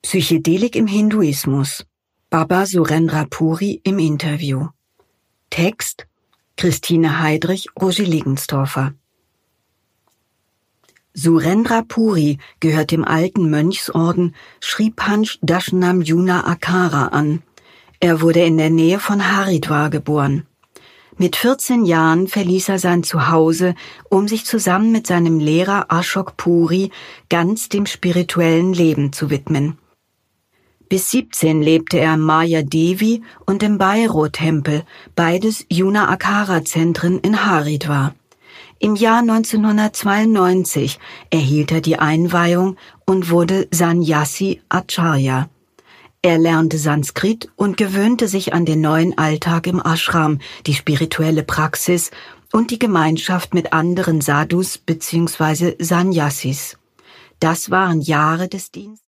Psychedelik im Hinduismus. Baba Surendra Puri im Interview. Text Christine Heidrich, Roger Legenstorfer. Surendra Puri gehört dem alten Mönchsorden Sri Panch Dashnam Yuna Akara an. Er wurde in der Nähe von Haridwar geboren. Mit 14 Jahren verließ er sein Zuhause, um sich zusammen mit seinem Lehrer Ashok Puri ganz dem spirituellen Leben zu widmen. Bis 17 lebte er im Maya Devi und im Bhairava-Tempel, beides Yuna Akara-Zentren in Haridwar. Im Jahr 1992 erhielt er die Einweihung und wurde Sannyasi Acharya. Er lernte Sanskrit und gewöhnte sich an den neuen Alltag im Ashram, die spirituelle Praxis und die Gemeinschaft mit anderen Sadhus bzw. Sannyasis. Das waren Jahre des Dienstes.